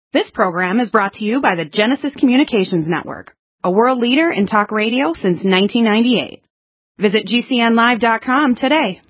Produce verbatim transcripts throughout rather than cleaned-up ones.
This program is brought to you by the Genesis Communications Network, a world leader in talk radio since nineteen ninety-eight. Visit G C N live dot com today.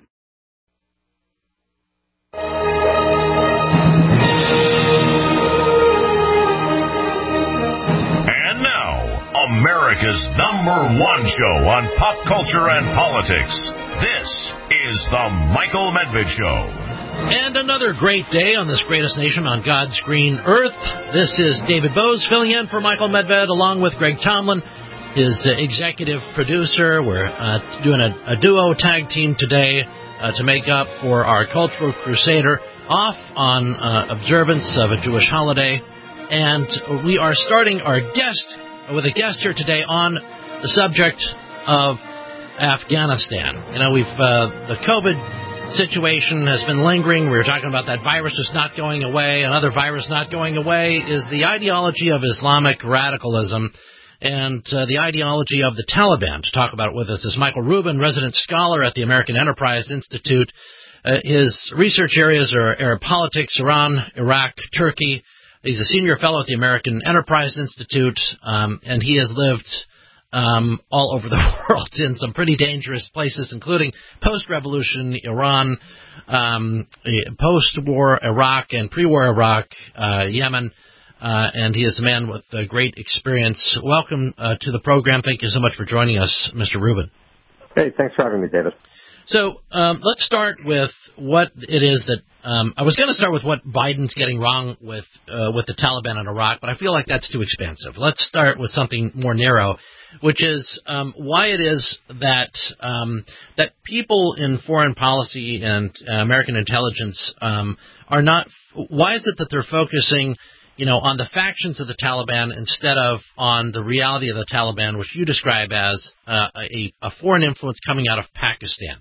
And now, America's number one show on pop culture and politics. This is The Michael Medved Show. And another great day on this greatest nation on God's green earth. This is David Bose filling in for Michael Medved along with Greg Tomlin, his uh, executive producer. We're uh, doing a, a duo tag team today uh, to make up for our Cultural Crusader off on uh, observance of a Jewish holiday. And we are starting our guest with a guest here today on the subject of Afghanistan. You know, we've uh, the COVID situation has been lingering. We were talking about that virus just not going away. Another virus not going away is the ideology of Islamic radicalism and uh, the ideology of the Taliban. To talk about it with us is Michael Rubin, resident scholar at the American Enterprise Institute. Uh, his research areas are Arab politics, Iran, Iraq, Turkey. He's a senior fellow at the American Enterprise Institute, um, and he has lived Um, all over the world in some pretty dangerous places, including post-revolution Iran, um, post-war Iraq, and pre-war Iraq, uh, Yemen, uh, and he is a man with uh, great experience. Welcome uh, to the program. Thank you so much for joining us, Mister Rubin. Hey, thanks for having me, David. So um, let's start with what it is that um, I was going to start with what Biden's getting wrong with uh, with the Taliban in Iraq, but I feel like that's too expansive. Let's start with something more narrow, which is um, why it is that um, that people in foreign policy and uh, American intelligence um, are not. Why is it that they're focusing, you know, on the factions of the Taliban instead of on the reality of the Taliban, which you describe as uh, a, a foreign influence coming out of Pakistan?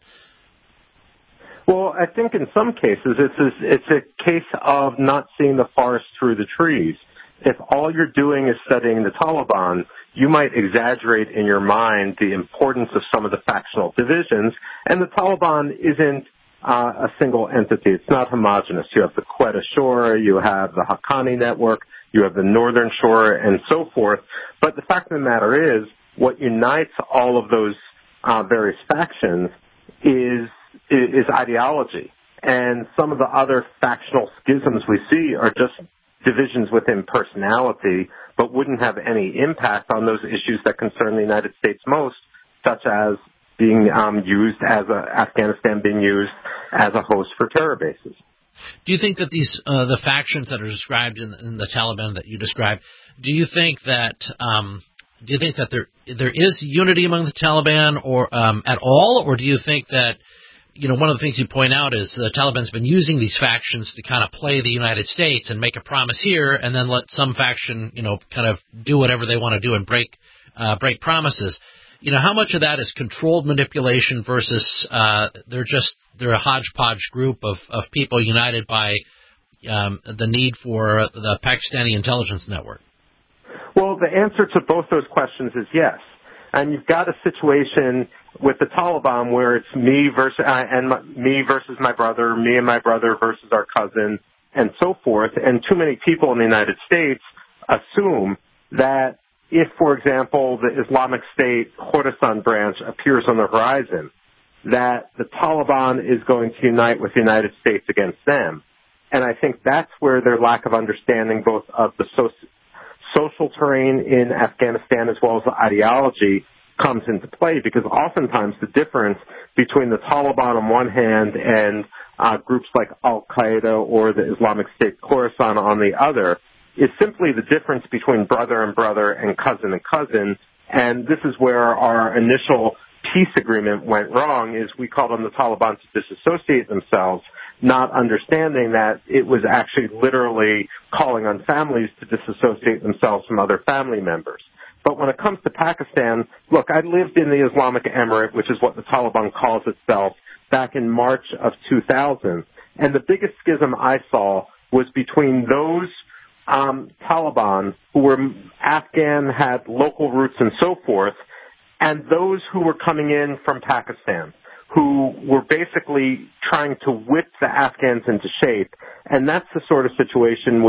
Well, I think in some cases it's a, it's a case of not seeing the forest through the trees. If all you're doing is studying the Taliban, you might exaggerate in your mind the importance of some of the factional divisions, and the Taliban isn't uh, a single entity. It's not homogenous. You have the Quetta Shore, you have the Haqqani Network, you have the Northern Shore, and so forth. But the fact of the matter is, what unites all of those uh, various factions is is ideology. And some of the other factional schisms we see are just divisions within personality, but wouldn't have any impact on those issues that concern the United States most, such as being um, used as a, Afghanistan being used as a host for terror bases. Do you think that these uh, the factions that are described in, in the Taliban that you described, do you think that um, do you think that there there is unity among the Taliban or um, at all, or do you think that, you know, one of the things you point out is the Taliban's been using these factions to kind of play the United States and make a promise here and then let some faction, you know, kind of do whatever they want to do and break uh, break promises. You know, how much of that is controlled manipulation versus uh, they're just they're a hodgepodge group of, of people united by um, the need for the Pakistani intelligence network? Well, the answer to both those questions is yes. And you've got a situation with the Taliban where it's me versus uh, and my, me versus my brother, me and my brother versus our cousin, and so forth. And too many people in the United States assume that if, for example, the Islamic State Khorasan branch appears on the horizon, that the Taliban is going to unite with the United States against them. And I think that's where their lack of understanding both of the soci- social terrain in Afghanistan as well as the ideology comes into play, because oftentimes the difference between the Taliban on one hand and uh, groups like Al-Qaeda or the Islamic State Khorasan on the other is simply the difference between brother and brother and cousin and cousin. And this is where our initial peace agreement went wrong, is we called on the Taliban to disassociate themselves, not understanding that it was actually literally calling on families to disassociate themselves from other family members. But when it comes to Pakistan, look, I lived in the Islamic Emirate, which is what the Taliban calls itself, back in March of two thousand. And the biggest schism I saw was between those um, Taliban who were Afghan, had local roots and so forth, and those who were coming in from Pakistan, who were basically trying to whip the Afghans into shape. And that's the sort of situation which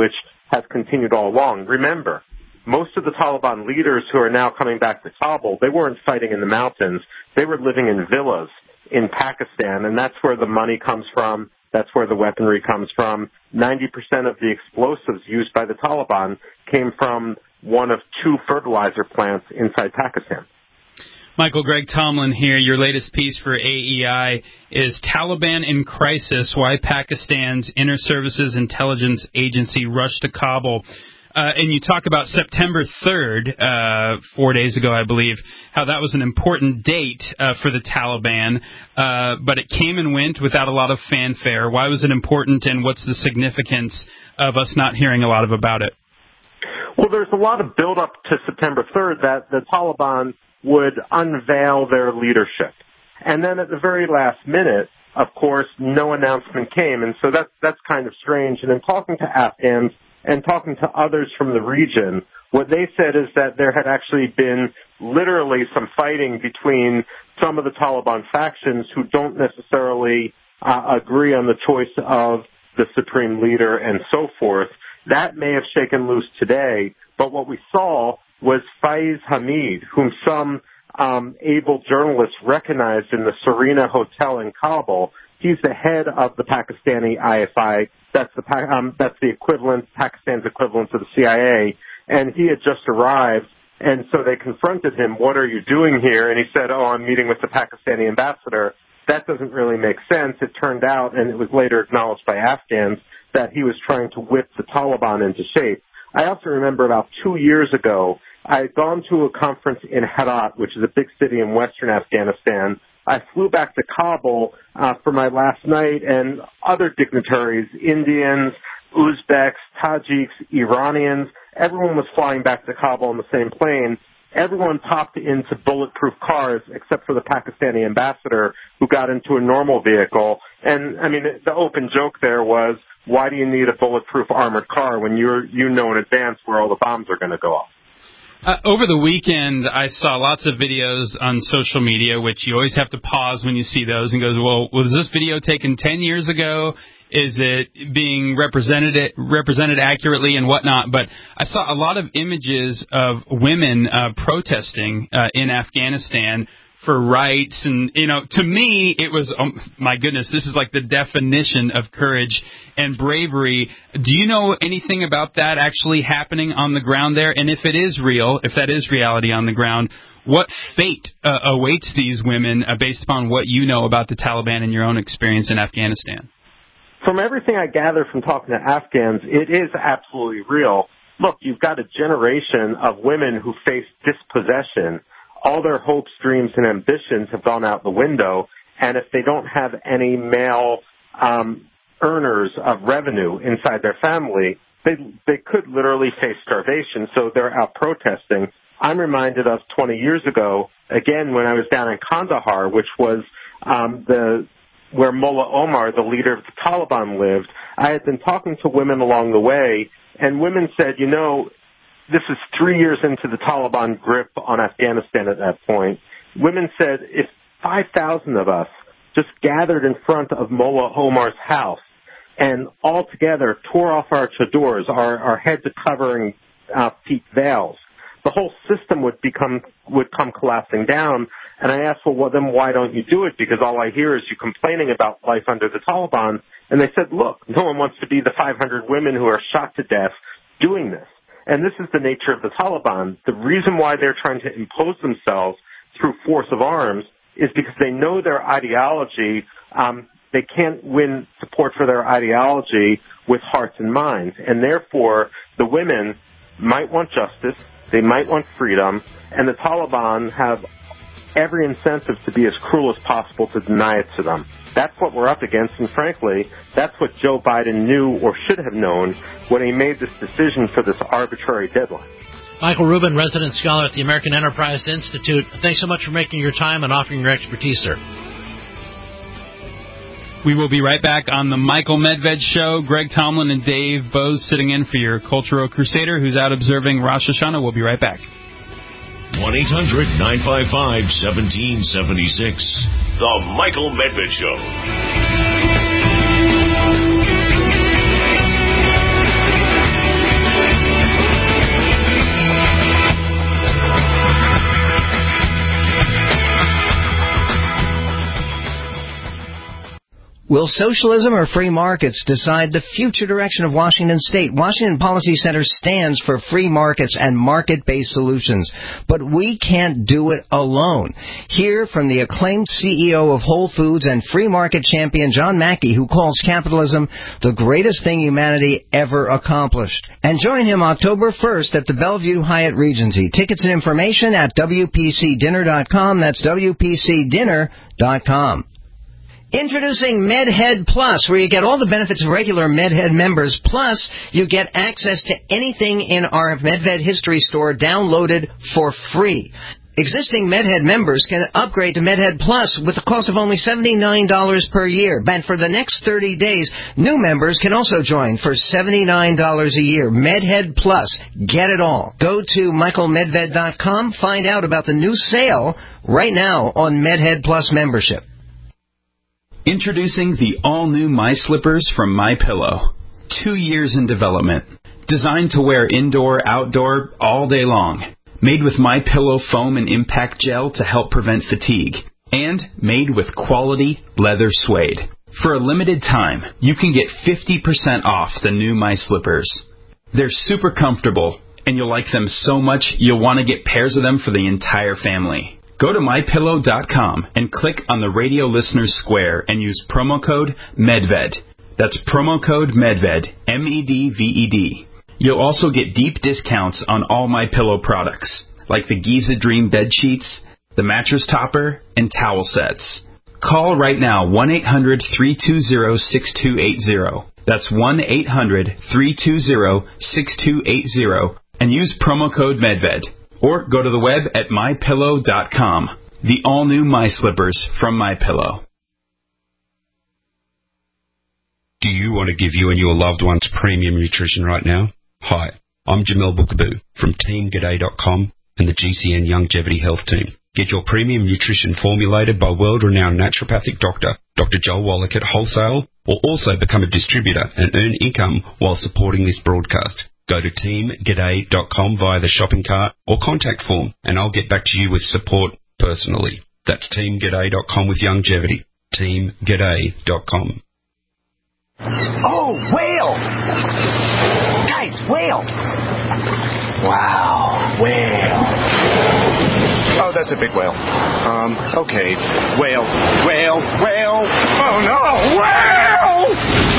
has continued all along. Remember, most of the Taliban leaders who are now coming back to Kabul, they weren't fighting in the mountains. They were living in villas in Pakistan, and that's where the money comes from. That's where the weaponry comes from. ninety percent of the explosives used by the Taliban came from one of two fertilizer plants inside Pakistan. Michael, Greg Tomlin here. Your latest piece for A E I is Taliban in Crisis, Why Pakistan's Inter-Services Intelligence Agency Rushed to Kabul. Uh, and you talk about September third, uh, four days ago, I believe, how that was an important date uh, for the Taliban, uh, but it came and went without a lot of fanfare. Why was it important, and what's the significance of us not hearing a lot of about it? Well, there's a lot of build-up to September third that the Taliban would unveil their leadership. And then at the very last minute, of course, no announcement came, and so that's, that's kind of strange. And in talking to Afghans, and talking to others from the region, what they said is that there had actually been literally some fighting between some of the Taliban factions who don't necessarily uh, agree on the choice of the supreme leader and so forth. That may have shaken loose today, but what we saw was Faiz Hamid, whom some um, able journalists recognized in the Serena Hotel in Kabul. He's the head of the Pakistani I S I. That's the um, that's the equivalent, Pakistan's equivalent to the C I A. And he had just arrived, and so they confronted him. What are you doing here? And he said, "Oh, I'm meeting with the Pakistani ambassador." That doesn't really make sense. It turned out, and it was later acknowledged by Afghans, that he was trying to whip the Taliban into shape. I also remember about two years ago, I had gone to a conference in Herat, which is a big city in western Afghanistan. I flew back to Kabul uh, for my last night, and other dignitaries, Indians, Uzbeks, Tajiks, Iranians, everyone was flying back to Kabul on the same plane. Everyone popped into bulletproof cars except for the Pakistani ambassador, who got into a normal vehicle. And, I mean, the open joke there was, why do you need a bulletproof armored car when you're, you know in advance where all the bombs are going to go off? Uh, over the weekend, I saw lots of videos on social media, which you always have to pause when you see those and goes, well, was this video taken ten years ago? Is it being represented represented accurately and whatnot? But I saw a lot of images of women uh, protesting uh, in Afghanistan for rights. And, you know, to me, it was, oh, my goodness, this is like the definition of courage and bravery. Do you know anything about that actually happening on the ground there? And if it is real, if that is reality on the ground, what fate uh, awaits these women uh, based upon what you know about the Taliban and your own experience in Afghanistan? From everything I gather from talking to Afghans, it is absolutely real. Look, you've got a generation of women who face dispossession. All their hopes, dreams, and ambitions have gone out the window, and if they don't have any male um, earners of revenue inside their family, they they could literally face starvation, so they're out protesting. I'm reminded of twenty years ago, again, when I was down in Kandahar, which was um, the where Mullah Omar, the leader of the Taliban, lived. I had been talking to women along the way, and women said, you know, this is three years into the Taliban grip on Afghanistan at that point. Women said, if five thousand of us just gathered in front of Mullah Omar's house and all together tore off our chadors, our, our heads covering uh, peak veils, the whole system would become would come collapsing down. And I asked, well, well, then why don't you do it? Because all I hear is you complaining about life under the Taliban. And they said, look, no one wants to be the five hundred women who are shot to death doing this. And this is the nature of the Taliban. The reason why they're trying to impose themselves through force of arms is because they know their ideology, um, they can't win support for their ideology with hearts and minds. And therefore, the women might want justice, they might want freedom, and the Taliban have every incentive to be as cruel as possible to deny it to them. That's what we're up against, and frankly, that's what Joe Biden knew or should have known when he made this decision for this arbitrary deadline. Michael Rubin, resident scholar at the American Enterprise Institute, thanks so much for making your time and offering your expertise, sir. We will be right back on the Michael Medved Show. Greg Tomlin and Dave Bose sitting in for your cultural crusader who's out observing Rosh Hashanah. We'll be right back. one eight hundred nine five five one seven seven six. The Michael Medved Show. Will socialism or free markets decide the future direction of Washington State? Washington Policy Center stands for free markets and market-based solutions, but we can't do it alone. Hear from the acclaimed C E O of Whole Foods and free market champion John Mackey, who calls capitalism the greatest thing humanity ever accomplished. And join him October first at the Bellevue Hyatt Regency. Tickets and information at W P C dinner dot com. That's W P C dinner dot com. Introducing MedHead Plus, where you get all the benefits of regular MedHead members, plus you get access to anything in our MedVed History Store downloaded for free. Existing MedHead members can upgrade to MedHead Plus with the cost of only seventy-nine dollars per year. And for the next thirty days, new members can also join for seventy-nine dollars a year. MedHead Plus. Get it all. Go to michael medved dot com. Find out about the new sale right now on MedHead Plus membership. Introducing the all-new My Slippers from MyPillow. Two years in development. Designed to wear indoor, outdoor, all day long. Made with MyPillow foam and impact gel to help prevent fatigue. And made with quality leather suede. For a limited time, you can get fifty percent off the new My Slippers. They're super comfortable, and you'll like them so much you'll want to get pairs of them for the entire family. Go to my pillow dot com and click on the radio listeners square and use promo code MEDVED. That's promo code MEDVED, M E D V E D. You'll also get deep discounts on all MyPillow products, like the Giza Dream bed sheets, the mattress topper, and towel sets. Call right now, one eight hundred three two zero six two eight zero. That's one eight hundred three two zero six two eight zero, and use promo code MEDVED. Or go to the web at my pillow dot com. The all-new My Slippers from MyPillow. Do you want to give you and your loved ones premium nutrition right now? Hi, I'm Jamel Bookaboo from team g'day dot com and the G C N Longevity Health Team. Get your premium nutrition formulated by world-renowned naturopathic doctor, Doctor Joel Wallach at wholesale, or also become a distributor and earn income while supporting this broadcast. Go to team g'day dot com via the shopping cart or contact form, and I'll get back to you with support personally. That's team g'day dot com with longevity. team g'day dot com. Oh, whale! Guys, whale! Wow, whale. Oh, that's a big whale. Um, okay. Whale, whale, whale. Oh, no, whale!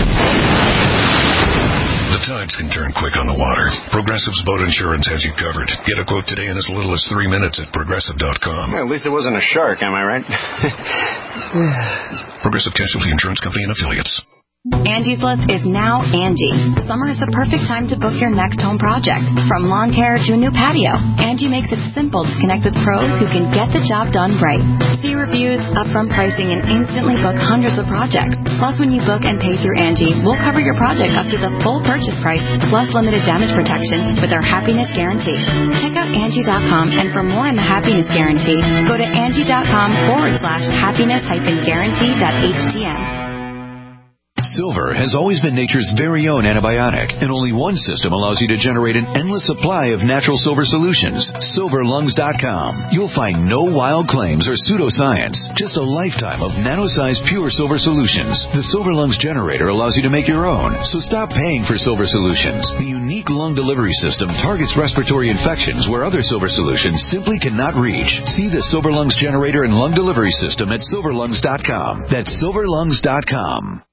The tides can turn quick on the water. Progressive's boat insurance has you covered. Get a quote today in as little as three minutes at progressive dot com. Well, at least it wasn't a shark, am I right? Progressive Casualty Insurance Company and Affiliates. Angie's List is now Angie. Summer is the perfect time to book your next home project. From lawn care to a new patio, Angie makes it simple to connect with pros who can get the job done right. See reviews, upfront pricing, and instantly book hundreds of projects. Plus, when you book and pay through Angie, we'll cover your project up to the full purchase price, plus limited damage protection with our Happiness Guarantee. Check out Angie dot com, and for more on the Happiness Guarantee, go to Angie dot com forward slash happiness hyphen guarantee dot H T M. Silver has always been nature's very own antibiotic, and only one system allows you to generate an endless supply of natural silver solutions. silver lungs dot com. You'll find no wild claims or pseudoscience, just a lifetime of nano-sized pure silver solutions. The Silver Lungs generator allows you to make your own, so stop paying for silver solutions. The unique lung delivery system targets respiratory infections where other silver solutions simply cannot reach. See the Silver Lungs generator and lung delivery system at silver lungs dot com. That's silver lungs dot com.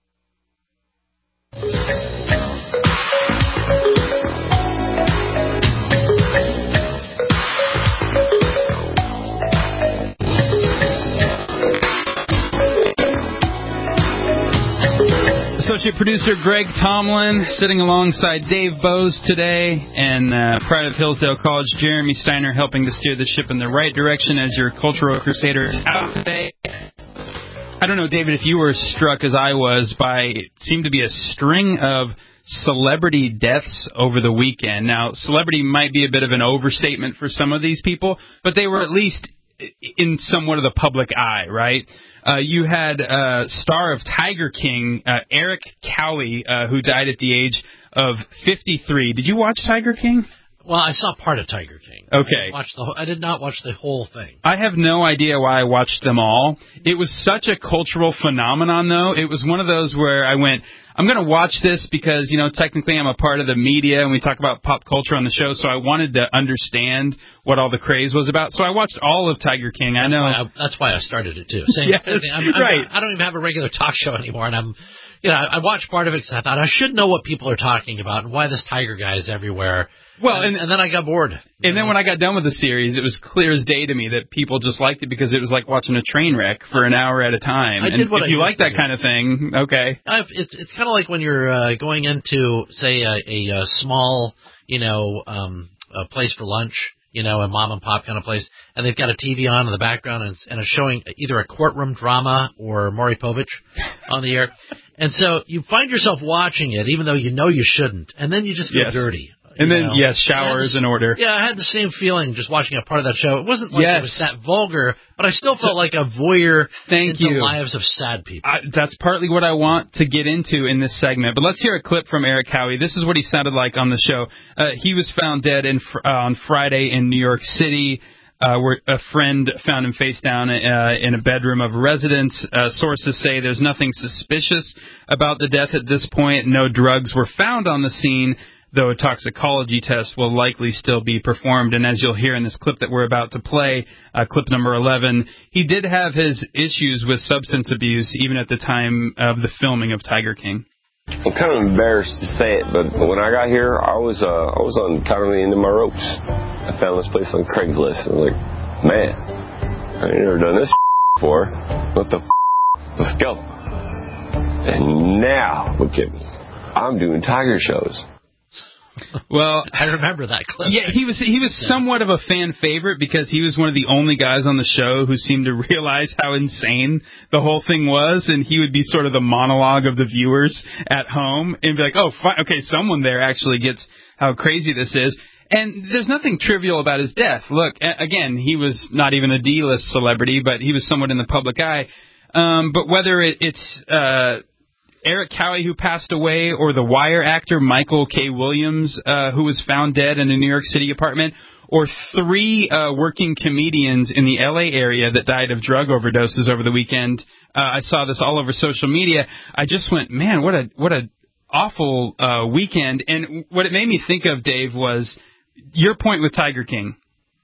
Associate producer Greg Tomlin sitting alongside Dave Bowes today, and uh, Pride of Hillsdale College Jeremy Steiner helping to steer the ship in the right direction as your cultural crusader is out today. I don't know, David, if you were struck as I was by it seemed to be a string of celebrity deaths over the weekend. Now, celebrity might be a bit of an overstatement for some of these people, but they were at least in somewhat of the public eye, right? Uh, you had uh, star of Tiger King, uh, Eric Cowley, uh, who died at the age of fifty-three. Did you watch Tiger King? Well, I saw part of Tiger King. Okay. I, watched the whole, I did not watch the whole thing. I have no idea why I watched them all. It was such a cultural phenomenon, though. It was one of those where I went, I'm going to watch this because, you know, technically I'm a part of the media and we talk about pop culture on the show, so I wanted to understand what all the craze was about. So I watched all of Tiger King. I that's know. Why I, that's why I started it, too. Same yes, thing. I'm, I'm, right. I don't even have a regular talk show anymore, and I'm, you know, I watched part of it because I thought I should know what people are talking about and why this tiger guy is everywhere. Well, and, and, and then I got bored. And know? then when I got done with the series, it was clear as day to me that people just liked it because it was like watching a train wreck for an hour at a time. I and did what if I you like that do. kind of thing, okay. I've, it's it's kind of like when you're uh, going into, say, a, a, a small, you know, um, a place for lunch, you know, a mom and pop kind of place, and they've got a T V on in the background, and it's, and it's showing either a courtroom drama or Maury Povich on the air. And so you find yourself watching it, even though you know you shouldn't, and then you just feel yes. dirty. And then, know? yes, showers in order. Yeah, I had the same feeling just watching a part of that show. It wasn't like yes. it was that vulgar, but I still felt like a voyeur Thank into you. lives of sad people. I, that's partly what I want to get into in this segment. But let's hear a clip from Eric Howie. This is what he sounded like on the show. Uh, he was found dead in, uh, on Friday in New York City. Uh, where a friend found him face down uh, in a bedroom of a residence. Uh, sources say there's nothing suspicious about the death at this point. No drugs were found on the scene, though a toxicology test will likely still be performed. And as you'll hear in this clip that we're about to play, uh, clip number eleven, he did have his issues with substance abuse even at the time of the filming of Tiger King. I'm kind of embarrassed to say it, but when I got here, I was uh, I was on kind of the end of my ropes. I found this place on Craigslist, and I'm like, man, I ain't never done this before. What the f***? Let's go. And now, look at me. I'm doing tiger shows. Well, I remember that clip. Yeah, he was he was somewhat of a fan favorite because he was one of the only guys on the show who seemed to realize how insane the whole thing was, and he would be sort of the monologue of the viewers at home and be like, oh, fine, okay, someone there actually gets how crazy this is. And there's nothing trivial about his death. Look, again, he was not even a D-list celebrity, but he was somewhat in the public eye. Um, but whether it, it's uh, Eric Howie, who passed away, or the Wire actor Michael K. Williams, uh, who was found dead in a New York City apartment, or three uh, working comedians in the L A area that died of drug overdoses over the weekend. Uh, I saw this all over social media. I just went, man, what a what a awful uh, weekend. And what it made me think of, Dave, was your point with Tiger King.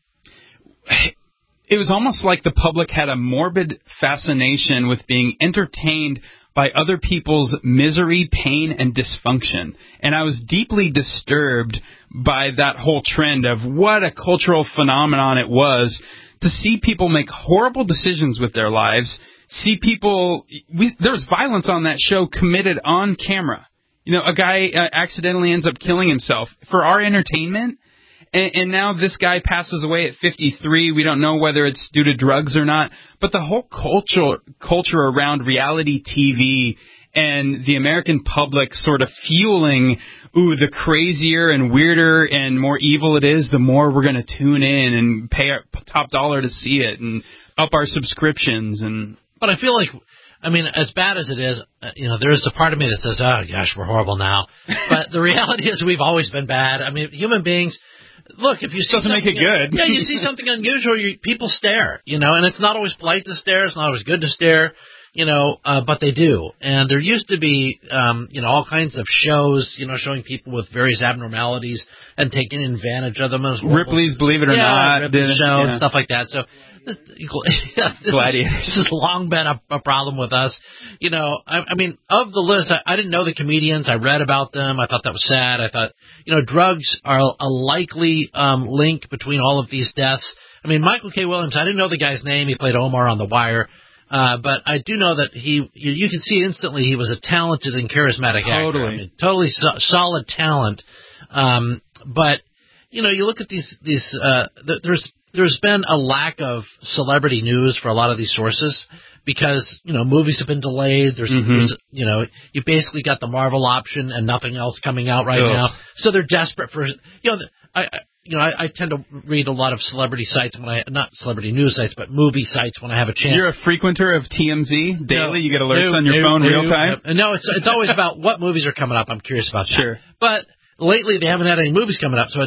It was almost like the public had a morbid fascination with being entertained by other people's misery, pain, and dysfunction. And I was deeply disturbed by that whole trend of what a cultural phenomenon it was to see people make horrible decisions with their lives, see people... We, there was violence on that show committed on camera. You know, a guy uh, accidentally ends up killing himself for our entertainment. And, and now this guy passes away at fifty-three. We don't know whether it's due to drugs or not. But the whole culture culture around reality T V and the American public sort of fueling, ooh, the crazier and weirder and more evil it is, the more we're going to tune in and pay our top dollar to see it and up our subscriptions. And But I feel like, I mean, as bad as it is, uh, you know, there's a part of me that says, oh, gosh, we're horrible now. But the reality is we've always been bad. I mean, human beings... Look, if you see doesn't make it good. Yeah, you see something unusual, you, people stare, you know, and it's not always polite to stare, it's not always good to stare, you know, uh, but they do. And there used to be, um, you know, all kinds of shows, you know, showing people with various abnormalities and taking advantage of them. As Ripley's Believe It or yeah, Not. Ripley's did, show yeah. and stuff like that. So this, yeah, this, is, this has long been a, a problem with us. You know, I, I mean, of the list, I, I didn't know the comedians. I read about them. I thought that was sad. I thought, you know, drugs are a likely um, link between all of these deaths. I mean, Michael K. Williams, I didn't know the guy's name. He played Omar on The Wire. Uh, but I do know that he, you, you can see instantly he was a talented and charismatic totally. actor. I mean, totally so, solid talent. Um, but, you know, you look at these, these, uh, th- there's, there's been a lack of celebrity news for a lot of these sources because, you know, movies have been delayed. There's, mm-hmm. there's you know, you basically got the Marvel option and nothing else coming out right Ugh. now. So they're desperate for, you know, I, I you know, I, I tend to read a lot of celebrity sites when I, not celebrity news sites, but movie sites when I have a chance. You're a frequenter of T M Z daily? No, you get alerts no, on your no, phone no, real time? No, no, it's it's always about what movies are coming up. I'm curious about that. Sure. But lately they haven't had any movies coming up, so it's like,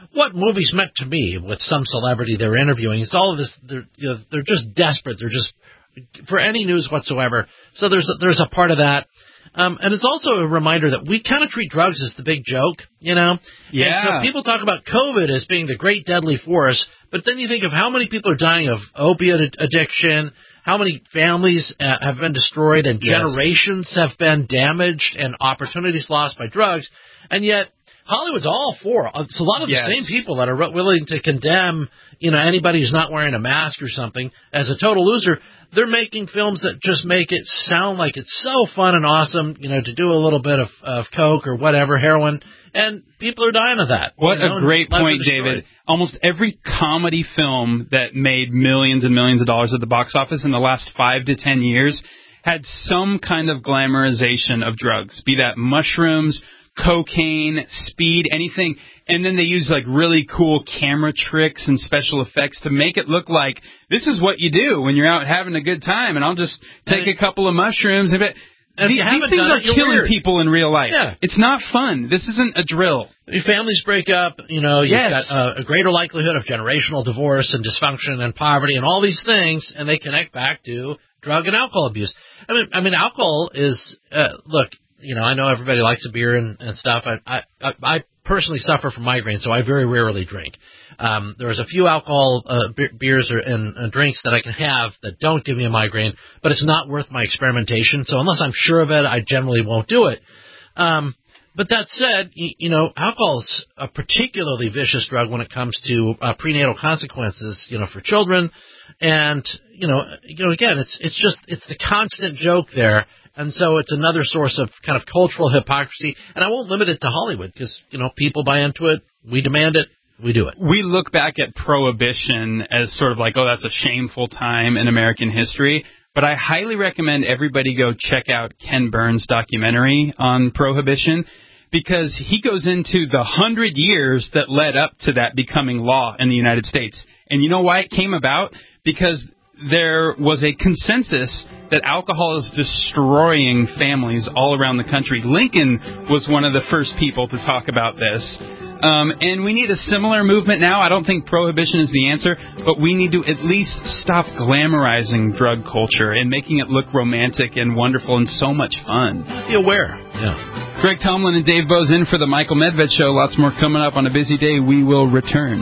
what movies meant to me with some celebrity they're interviewing. It's all of this. They're, you know, they're just desperate. They're just for any news whatsoever. So there's a, there's a part of that. Um, and it's also a reminder that we kind of treat drugs as the big joke, you know? Yeah. And so people talk about COVID as being the great deadly force, but then you think of how many people are dying of opiate addiction, how many families uh, have been destroyed and Yes. generations have been damaged and opportunities lost by drugs, and yet Hollywood's all for. It's a lot of the Yes. same people that are willing to condemn, you know, anybody who's not wearing a mask or something as a total loser. They're making films that just make it sound like it's so fun and awesome, you know, to do a little bit of, of coke or whatever, heroin, and people are dying of that. What you know, a great and point, lives are David. destroyed. Almost every comedy film that made millions and millions of dollars at the box office in the last five to ten years had some kind of glamorization of drugs, be that mushrooms, cocaine, speed, anything. And then they use like really cool camera tricks and special effects to make it look like this is what you do when you're out having a good time. And I'll just take a couple of mushrooms. And And if these, you these haven't things done are it, you're killing weird. people in real life. Yeah. It's not fun. This isn't a drill. Your families break up, you know, you've Yes. got uh, a greater likelihood of generational divorce and dysfunction and poverty and all these things, and they connect back to drug and alcohol abuse. I mean, I mean, alcohol is, uh, look, you know, I know everybody likes a beer and, and stuff. I, I, I personally suffer from migraine, so I very rarely drink. Um, there's a few alcohol uh, be- beers or, and, and drinks that I can have that don't give me a migraine, but it's not worth my experimentation. So unless I'm sure of it, I generally won't do it. Um, but that said, you, you know, alcohol is a particularly vicious drug when it comes to uh, prenatal consequences, you know, for children. And, you know, you know, again, it's it's just it's the constant joke there. And so it's another source of kind of cultural hypocrisy. And I won't limit it to Hollywood because, you know, people buy into it. We demand it. We do it. We look back at Prohibition as sort of like, oh, that's a shameful time in American history. But I highly recommend everybody go check out Ken Burns' documentary on Prohibition, because he goes into the hundred years that led up to that becoming law in the United States. And you know why it came about? Because there was a consensus that alcohol is destroying families all around the country. Lincoln was one of the first people to talk about this. Um, and we need a similar movement now. I don't think prohibition is the answer, but we need to at least stop glamorizing drug culture and making it look romantic and wonderful and so much fun. Be aware. Yeah. Greg Tomlin and Dave Bose in for the Michael Medved Show. Lots more coming up on a busy day. We will return.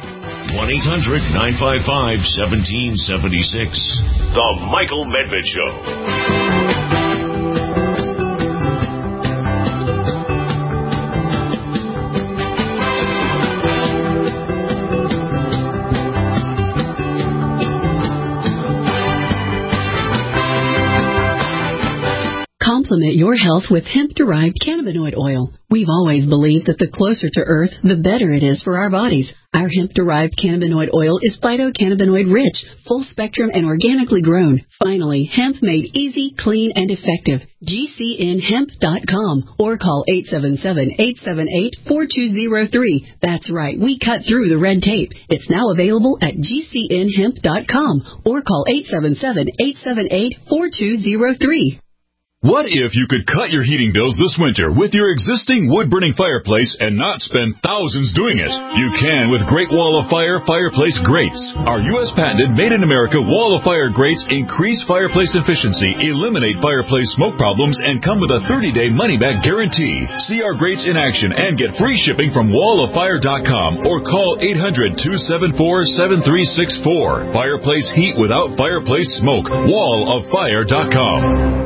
one eight hundred nine five five one seven seven six. The Michael Medved Show. Complement your health with hemp-derived cannabinoid oil. We've always believed that the closer to Earth, the better it is for our bodies. Our hemp-derived cannabinoid oil is phytocannabinoid-rich, full-spectrum, and organically grown. Finally, hemp made easy, clean, and effective. G C N hemp dot com or call eight seven seven, eight seven eight, four two zero three. That's right, we cut through the red tape. It's now available at G C N hemp dot com or call eight seven seven, eight seven eight, four two zero three. What if you could cut your heating bills this winter with your existing wood-burning fireplace and not spend thousands doing it? You can with Great Wall of Fire Fireplace Grates. Our U S patented made-in-America Wall of Fire grates increase fireplace efficiency, eliminate fireplace smoke problems, and come with a thirty-day money-back guarantee. See our grates in action and get free shipping from wall of fire dot com or call eight hundred, two seven four, seven three six four. Fireplace heat without fireplace smoke. wall of fire dot com.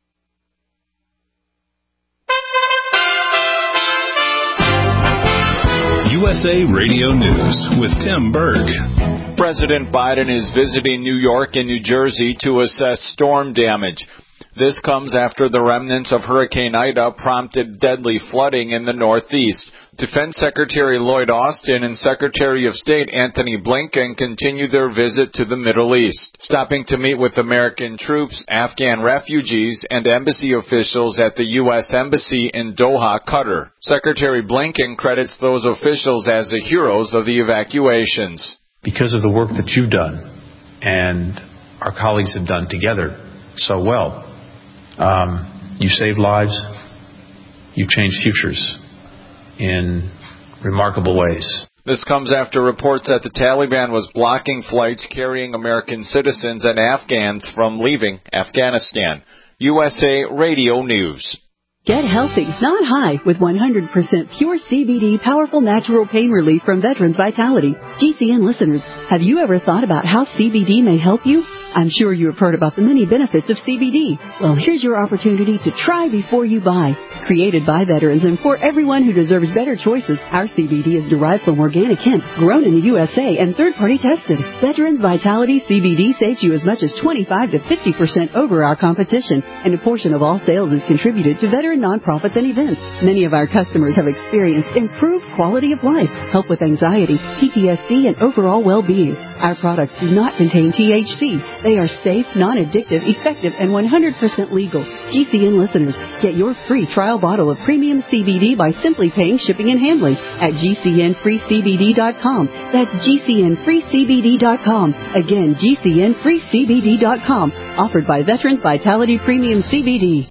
U S A Radio News with Tim Berg. President Biden is visiting New York and New Jersey to assess storm damage. This comes after the remnants of Hurricane Ida prompted deadly flooding in the Northeast. Defense Secretary Lloyd Austin and Secretary of State Antony Blinken continue their visit to the Middle East, stopping to meet with American troops, Afghan refugees, and embassy officials at the U S Embassy in Doha, Qatar. Secretary Blinken credits those officials as the heroes of the evacuations. Because of the work that you've done and our colleagues have done together so well, um, you saved lives, you've changed futures in remarkable ways. This comes after reports that the Taliban was blocking flights carrying American citizens and Afghans from leaving Afghanistan. U S A Radio News. Get healthy, not high, with one hundred percent pure C B D powerful natural pain relief from Veterans Vitality. G C N listeners, have you ever thought about how C B D may help you? I'm sure you have heard about the many benefits of C B D. Well, here's your opportunity to try before you buy. Created by veterans and for everyone who deserves better choices, our C B D is derived from organic hemp, grown in the U S A, and third-party tested. Veterans Vitality C B D saves you as much as twenty-five to fifty percent over our competition, and a portion of all sales is contributed to veteran nonprofits and events. Many of our customers have experienced improved quality of life, help with anxiety, P T S D, and overall well-being. Our products do not contain T H C. They are safe, non-addictive, effective, and one hundred percent legal. G C N listeners, get your free trial bottle of premium C B D by simply paying shipping and handling at G C N free C B D dot com. That's G C N free C B D dot com. Again, G C N free C B D dot com. Offered by Veterans Vitality Premium C B D.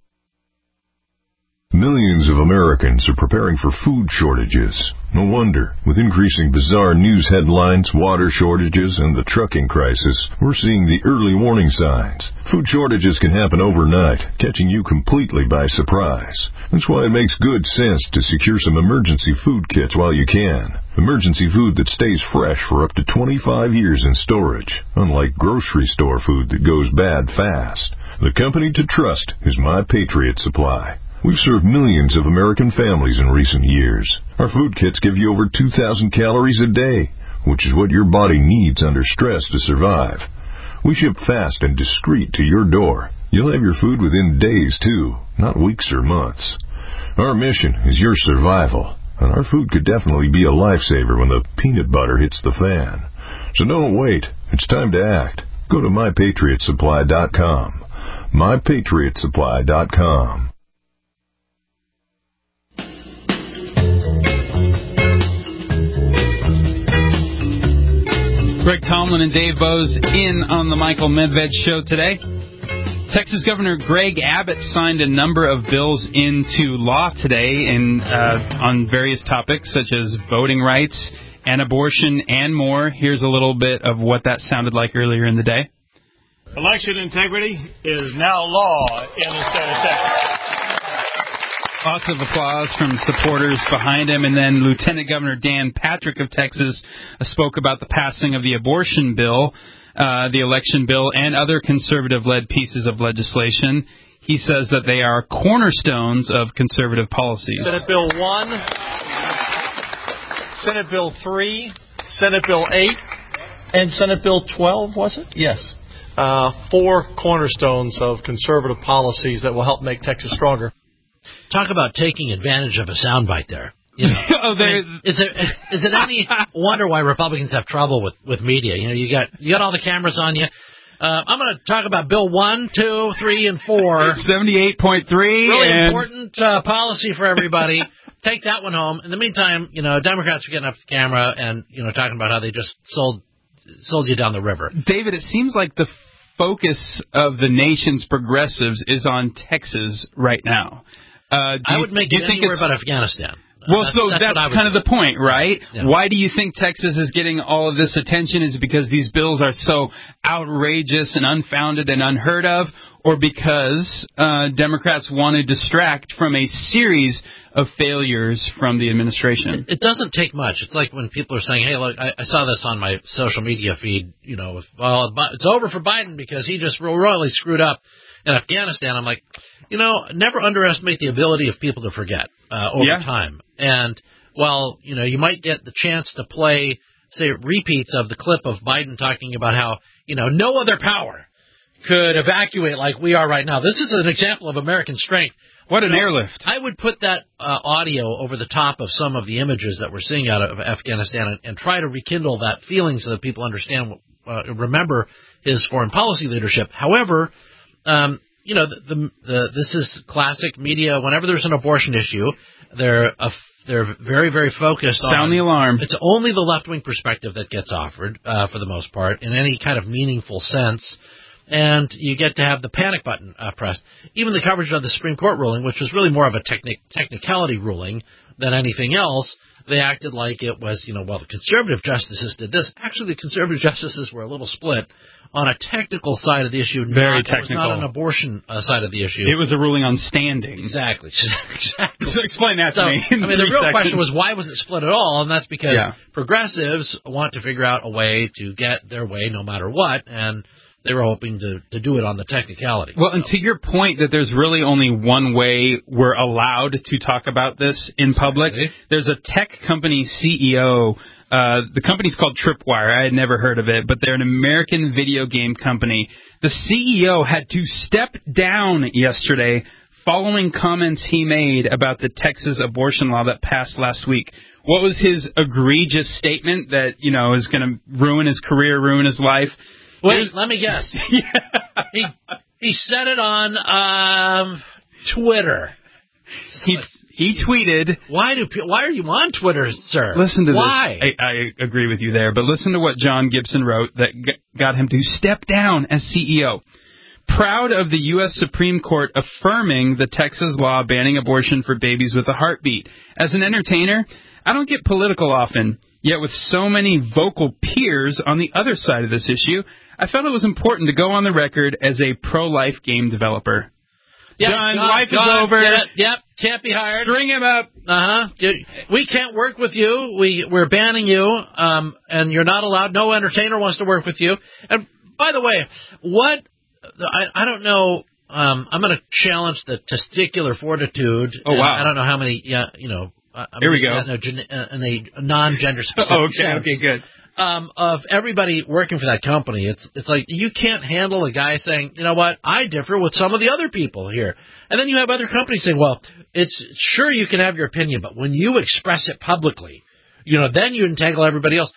Millions of Americans are preparing for food shortages. No wonder. With increasing bizarre news headlines, water shortages, and the trucking crisis, we're seeing the early warning signs. Food shortages can happen overnight, catching you completely by surprise. That's why it makes good sense to secure some emergency food kits while you can. Emergency food that stays fresh for up to twenty-five years in storage, unlike grocery store food that goes bad fast. The company to trust is My Patriot Supply. We've served millions of American families in recent years. Our food kits give you over two thousand calories a day, which is what your body needs under stress to survive. We ship fast and discreet to your door. You'll have your food within days, too, not weeks or months. Our mission is your survival, and our food could definitely be a lifesaver when the peanut butter hits the fan. So don't wait. It's time to act. Go to my patriot supply dot com. my patriot supply dot com. Greg Tomlin and Dave Bose in on the Michael Medved Show today. Texas Governor Greg Abbott signed a number of bills into law today in, uh, on various topics such as voting rights and abortion and more. Here's a little bit of what that sounded like earlier in the day. Election integrity is now law in the state of Texas. Lots of applause from supporters behind him. And then Lieutenant Governor Dan Patrick of Texas uh, spoke about the passing of the abortion bill, uh, the election bill, and other conservative-led pieces of legislation. He says that they are cornerstones of conservative policies. Senate Bill one, Senate Bill three, Senate Bill eight, and Senate Bill twelve, was it? Yes. Uh, four cornerstones of conservative policies that will help make Texas stronger. Talk about taking advantage of a soundbite there. You know, oh, there, I mean, is it is it any wonder why Republicans have trouble with, with media? You know, you got you got all the cameras on you. Uh, I'm going to talk about Bill one, two, three, and four. seventy-eight point three. Really and... important uh, policy for everybody. Take that one home. In the meantime, you know, Democrats are getting up to the camera and you know talking about how they just sold sold you down the river. David, it seems like the focus of the nation's progressives is on Texas right now. Uh, I you, would make do it you think anywhere it's... but Afghanistan. Well, that's, so that's, that's kind of the point, right? Yeah. Why do you think Texas is getting all of this attention? Is it because these bills are so outrageous and unfounded and unheard of, or because uh, Democrats want to distract from a series of failures from the administration? It, it doesn't take much. It's like when people are saying, hey, look, I, I saw this on my social media feed, you know, well, it's over for Biden because he just royally screwed up in Afghanistan. I'm like, you know, never underestimate the ability of people to forget uh, over yeah. time. And while, you know, you might get the chance to play, say, repeats of the clip of Biden talking about how, you know, no other power could evacuate like we are right now. This is an example of American strength. What an you know, airlift. I would put that uh, audio over the top of some of the images that we're seeing out of Afghanistan and, and try to rekindle that feeling so that people understand, uh, remember his foreign policy leadership. However, um, you know, the, the, the, this is classic media. Whenever there's an abortion issue, they're a, they're very, very focused on... Sound the alarm. It's only the left-wing perspective that gets offered, uh, for the most part, in any kind of meaningful sense. And you get to have the panic button uh, pressed. Even the coverage of the Supreme Court ruling, which was really more of a technic- technicality ruling than anything else, they acted like it was, you know, well, the conservative justices did this. Actually, the conservative justices were a little split on a technical side of the issue. Very not, technical. It was not an abortion uh, side of the issue. It was a ruling on standing. Exactly. exactly. So explain that so, to me. I mean, the real seconds. question was, why was it split at all? And that's because yeah. progressives want to figure out a way to get their way no matter what, and they were hoping to, to do it on the technicality. Well, and to your point that there's really only one way we're allowed to talk about this in public, exactly. There's a tech company C E O. Uh, the company's called Tripwire. I had never heard of it, but they're an American video game company. The C E O had to step down yesterday following comments he made about the Texas abortion law that passed last week. What was his egregious statement that, you know, is going to ruin his career, ruin his life? Wait, let me guess. yeah. He he said it on um, Twitter. He he tweeted. Why do why are you on Twitter, sir? Listen to why? this. I, I agree with you there, but listen to what John Gibson wrote that g- got him to step down as C E O. Proud of the U S Supreme Court affirming the Texas law banning abortion for babies with a heartbeat. As an entertainer, I don't get political often. Yet with so many vocal peers on the other side of this issue, I felt it was important to go on the record as a pro-life game developer. Yes, Done. God, Life God, is over. Yep, yep, can't be hired. String him up. Uh-huh. We can't work with you. We, we're banning you, um, and you're not allowed. No entertainer wants to work with you. And by the way, what, I, I don't know, um, I'm going to challenge the testicular fortitude. Oh, wow. I don't know how many, yeah, you know, I'm Here we go. In a, in a non-gender specific oh, okay, sense. okay, good. Um, of everybody working for that company, it's it's like you can't handle a guy saying, you know what, I differ with some of the other people here, and then you have other companies saying, well, it's sure you can have your opinion, but when you express it publicly, you know, then you entangle everybody else.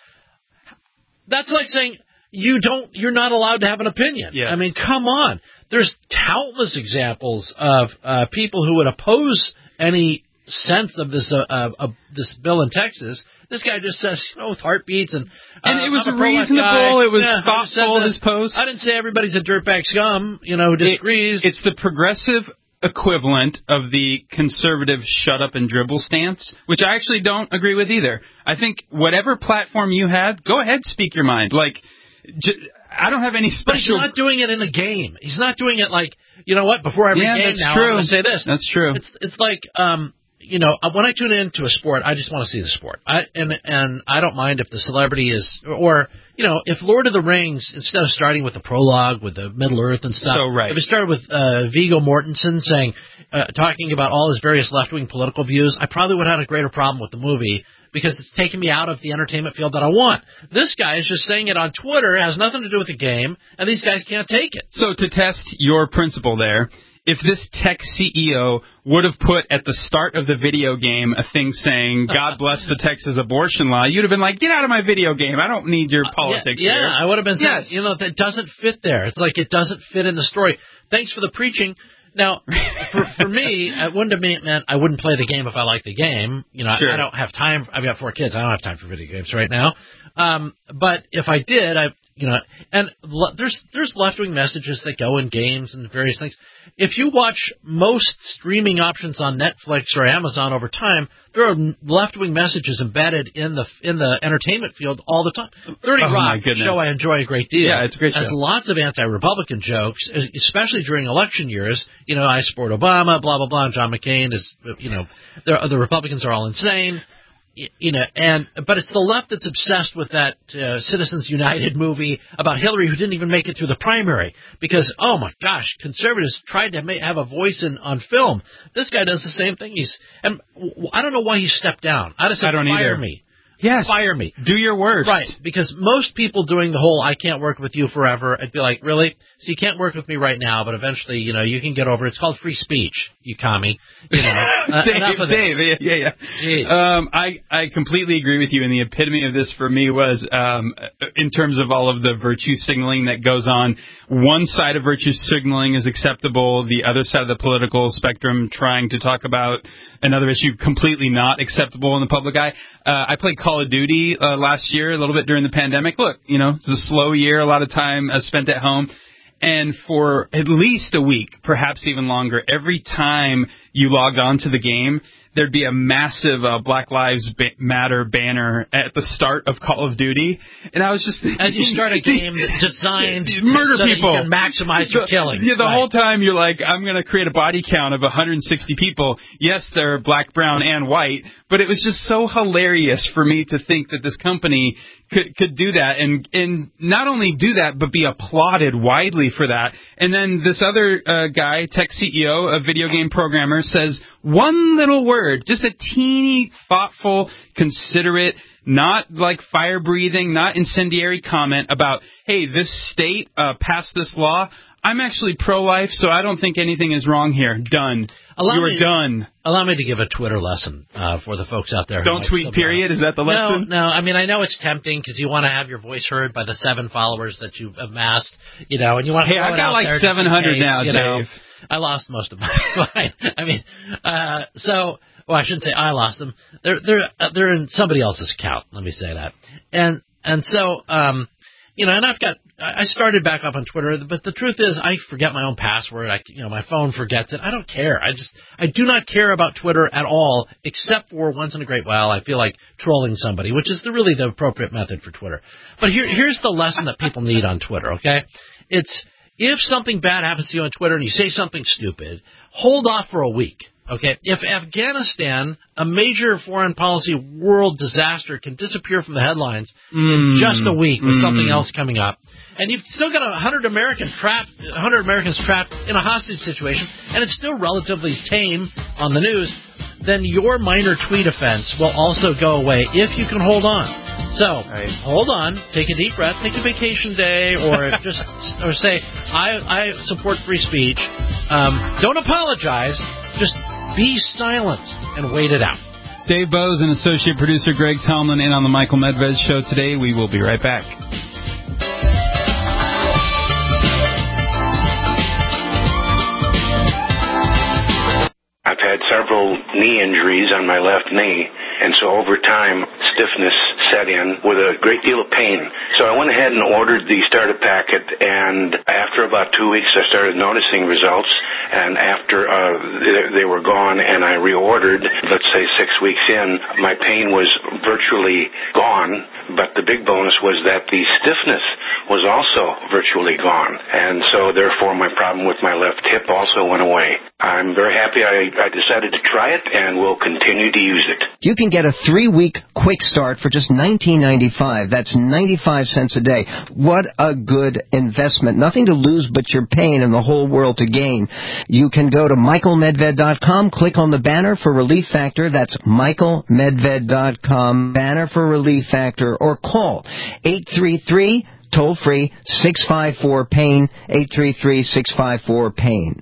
That's like saying you don't, you're not allowed to have an opinion. Yes. I mean, come on. There's countless examples of uh, people who would oppose any sense of this uh, uh, uh, this bill in Texas. This guy just says, you know, with heartbeats and uh, and it was I'm a pro-life reasonable. guy. It was yeah, thoughtful. His post. I didn't say everybody's a dirtbag scum, you know, who disagrees. It, it's the progressive equivalent of the conservative shut up and dribble stance, which I actually don't agree with either. I think whatever platform you had, go ahead, speak your mind. Like, j- I don't have any special. But he's not doing it in a game. He's not doing it like, you know what? Before every yeah, game that's now, true. I'm going to say this. That's true. It's it's like, um, you know, when I tune into a sport, I just want to see the sport. I and and I don't mind if the celebrity is, or you know, if Lord of the Rings, instead of starting with the prologue with the Middle Earth and stuff, so right. if it started with uh, Viggo Mortensen saying, uh, talking about all his various left-wing political views, I probably would have had a greater problem with the movie, because it's taken me out of the entertainment field that I want. This guy is just saying it on Twitter, has nothing to do with the game, and these guys can't take it. So to test your principle there, if this tech C E O would have put at the start of the video game a thing saying, God bless the Texas abortion law, you'd have been like, get out of my video game. I don't need your politics uh, yeah, here. Yeah, I would have been saying, yes. you know, that doesn't fit there. It's like it doesn't fit in the story. Thanks for the preaching. Now, for for me, it wouldn't have meant I wouldn't play the game if I liked the game. You know, sure. I, I don't have time. I've got four kids. I don't have time for video games right now. Um, but if I did, I, you know, and le- there's there's left-wing messages that go in games and various things. If you watch most streaming options on Netflix or Amazon over time, there are left-wing messages embedded in the in the entertainment field all the time. thirty oh, Rock, show I enjoy a great deal. Yeah, it's a great show. Has lots of anti-Republican jokes, especially during election years. You know, I support Obama, blah, blah, blah, and John McCain is, you know, the Republicans are all insane. You know, and but it's the left that's obsessed with that uh, Citizens United movie about Hillary, who didn't even make it through the primary because, oh my gosh, conservatives tried to make, have a voice in on film. This guy does the same thing. He's and I don't know why he stepped down. I just said, I don't fire either. me. Yes. Fire me. Do your worst. Right, because most people doing the whole I can't work with you forever, I'd be like, really? So you can't work with me right now, but eventually, you know, you can get over it. It's called free speech, you commie. You know, uh, Dave, enough of Dave, this. yeah, yeah. yeah. Um, I, I completely agree with you, and the epitome of this for me was um, in terms of all of the virtue signaling that goes on. One side of virtue signaling is acceptable. The other side of the political spectrum trying to talk about another issue completely not acceptable in the public eye. Uh, I played Call of Duty uh, last year, a little bit during the pandemic. Look, you know, it's a slow year, a lot of time uh, spent at home. And for at least a week, perhaps even longer, every time you logged on to the game, there'd be a massive uh, Black Lives ba- Matter banner at the start of Call of Duty, and I was just as you start a game designed to murder so people, that you can maximize your killing. Yeah, the right. whole time you're like, I'm going to create a body count of one hundred sixty people. Yes, they're black, brown, and white, but it was just so hilarious for me to think that this company could could do that, and and not only do that, but be applauded widely for that. And then this other uh, guy, tech C E O, a video game programmer, says one little word, just a teeny, thoughtful, considerate, not like fire-breathing, not incendiary comment about, hey, this state uh, passed this law. I'm actually pro-life, so I don't think anything is wrong here. Done. Allow you are me, done. Allow me to give a Twitter lesson uh, for the folks out there. Don't tweet, period? Is that the lesson? No, no. I mean, I know it's tempting because you want to have your voice heard by the seven followers that you've amassed, you know, and you want to Hey, throw I've it got out like there seven hundred just in case, now, you know. Dave. I lost most of mine. I mean, uh, so, well, I shouldn't say I lost them. They're they're uh, they're in somebody else's account. Let me say that. And and so, um, you know, and I've got. I started back up on Twitter, but the truth is I forget my own password. I, you know, my phone forgets it. I don't care. I just, I do not care about Twitter at all, except for once in a great while I feel like trolling somebody, which is the, really the appropriate method for Twitter. But here, here's the lesson that people need on Twitter, okay? It's, if something bad happens to you on Twitter and you say something stupid, hold off for a week. Okay, if Afghanistan, a major foreign policy world disaster, can disappear from the headlines mm, in just a week with mm. something else coming up, and you've still got a hundred American trapped, a hundred Americans trapped in a hostage situation, and it's still relatively tame on the news, then your minor tweet offense will also go away if you can hold on. So right. hold on, take a deep breath, take a vacation day, or just or say I I support free speech. Um, don't apologize, just be silent and wait it out. Dave Bowes and associate producer Greg Tomlin in on the Michael Medved Show today. We will be right back. I've had several knee injuries on my left knee, and so over time, stiffness set in with a great deal of pain. So I went ahead and ordered the starter packet, and after about two weeks, I started noticing results, and after uh, they, they were gone and I reordered, let's say six weeks in, my pain was virtually gone, but the big bonus was that the stiffness was also virtually gone, and so therefore my problem with my left hip also went away. I'm very happy I, I decided to try it, and will continue to use it. You can get a three-week quick start for just nineteen ninety-five. That's ninety-five cents a day. What a good investment. Nothing to lose but your pain and the whole world to gain. You can go to michael medved dot com, click on the banner for Relief Factor. That's michael medved dot com, banner for Relief Factor, or call eight three three, toll-free, six five four, pain, eight three three, six five four, pain.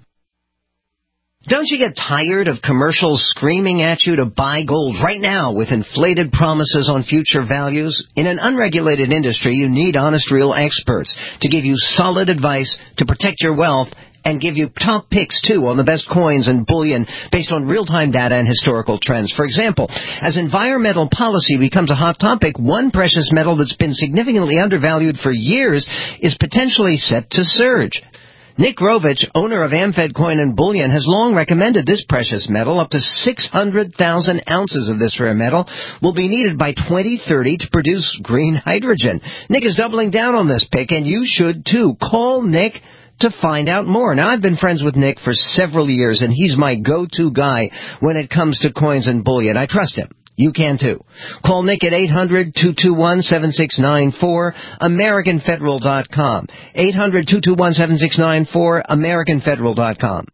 Don't you get tired of commercials screaming at you to buy gold right now with inflated promises on future values? In an unregulated industry, you need honest, real experts to give you solid advice to protect your wealth and give you top picks, too, on the best coins and bullion based on real-time data and historical trends. For example, as environmental policy becomes a hot topic, one precious metal that's been significantly undervalued for years is potentially set to surge. Nick Grovich, owner of AmFed Coin and Bullion, has long recommended this precious metal. Up to six hundred thousand ounces of this rare metal will be needed by twenty thirty to produce green hydrogen. Nick is doubling down on this pick, and you should too. Call Nick to find out more. Now, I've been friends with Nick for several years, and he's my go-to guy when it comes to coins and bullion. I trust him. You can, too. Call Nick at eight hundred, two two one, seven six nine four, American Federal dot com. eight hundred, two two one, seven six nine four, American Federal dot com.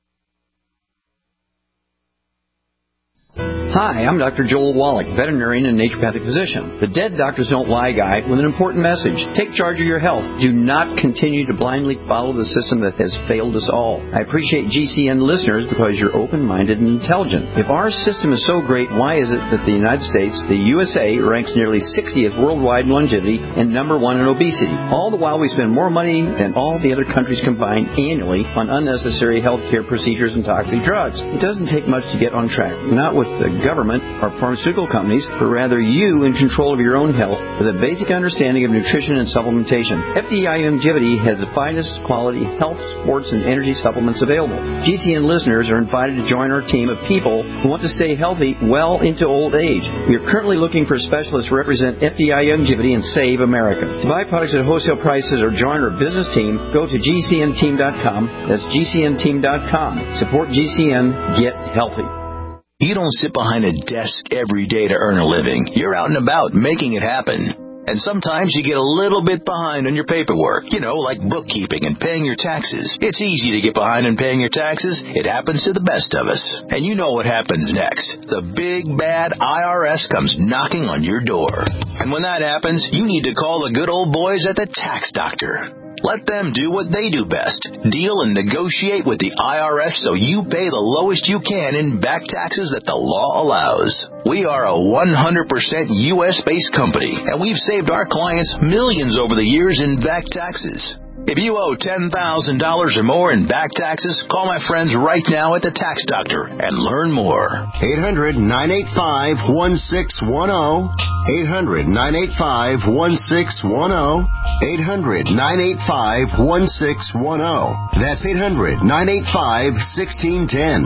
Hi, I'm Doctor Joel Wallach, veterinarian and naturopathic physician. The Dead Doctors Don't Lie guy with an important message. Take charge of your health. Do not continue to blindly follow the system that has failed us all. I appreciate G C N listeners because you're open-minded and intelligent. If our system is so great, why is it that the United States, the U S A, ranks nearly sixtieth worldwide in longevity and number one in obesity? All the while we spend more money than all the other countries combined annually on unnecessary health care procedures and toxic drugs. It doesn't take much to get on track. Not with the government or pharmaceutical companies, but rather you in control of your own health with a basic understanding of nutrition and supplementation. F D I Longevity has the finest quality health, sports, and energy supplements available. G C N listeners are invited to join our team of people who want to stay healthy well into old age. We are currently looking for specialists to represent F D I Longevity and save America. To buy products at wholesale prices or join our business team, go to G C N team dot com. That's G C N team dot com. Support G C N. Get healthy. You don't sit behind a desk every day to earn a living. You're out and about making it happen. And sometimes you get a little bit behind on your paperwork, you know, like bookkeeping and paying your taxes. It's easy to get behind on paying your taxes. It happens to the best of us. And you know what happens next. The big, bad I R S comes knocking on your door. And when that happens, you need to call the good old boys at the Tax Doctor. Let them do what they do best. Deal and negotiate with the I R S so you pay the lowest you can in back taxes that the law allows. We are a one hundred percent U S-based company, and we've saved our clients millions over the years in back taxes. If you owe ten thousand dollars or more in back taxes, call my friends right now at the Tax Doctor and learn more. eight hundred, nine eight five, one six one zero. eight hundred, nine eight five, one six one zero. eight hundred, nine eight five, one six one zero. That's eight hundred, nine eight five, one six one zero.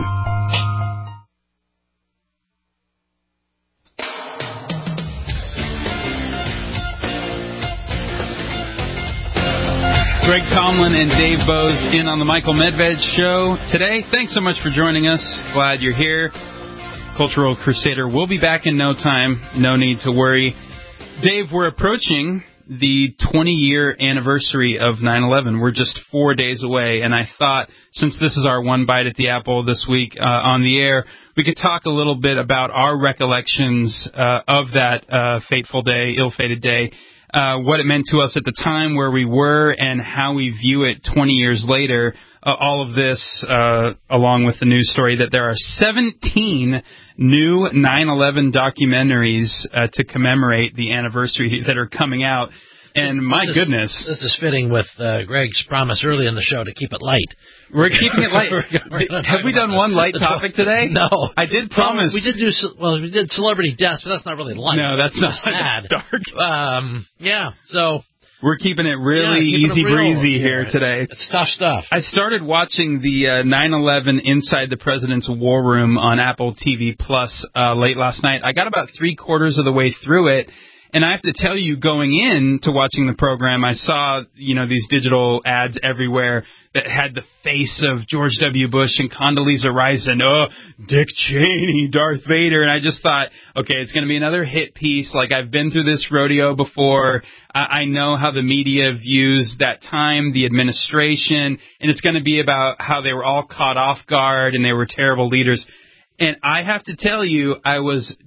Greg Tomlin and Dave Bose in on the Michael Medved Show today. Thanks so much for joining us. Glad you're here. Cultural Crusader will be back in no time. No need to worry. Dave, we're approaching the twenty-year anniversary of nine eleven. We're just four days away, and I thought, since this is our one bite at the apple this week uh, on the air, we could talk a little bit about our recollections uh, of that uh, fateful day, ill-fated day, Uh, what it meant to us at the time, where we were, and how we view it twenty years later. Uh, all of this, uh, along with the news story that there are seventeen new nine eleven documentaries uh, to commemorate the anniversary that are coming out. And this, my this goodness. Is, this is fitting with uh, Greg's promise early in the show to keep it light. We're keeping it light. Have we done one light topic today? No. I did promise. Well, we did do, well, we did celebrity deaths, but that's not really light. No, that's not sad. Dark. Um, yeah, so. We're keeping it really yeah, keeping easy it real breezy here it's, today. It's tough stuff. I started watching the uh, nine eleven Inside the President's War Room on Apple T V Plus uh, late last night. I got about three quarters of the way through it. And I have to tell you, going in to watching the program, I saw, you know, these digital ads everywhere that had the face of George W. Bush and Condoleezza Rice and, oh, Dick Cheney, Darth Vader. And I just thought, okay, it's going to be another hit piece. Like, I've been through this rodeo before. I, I know how the media views that time, the administration, and it's going to be about how they were all caught off guard and they were terrible leaders. And I have to tell you, I was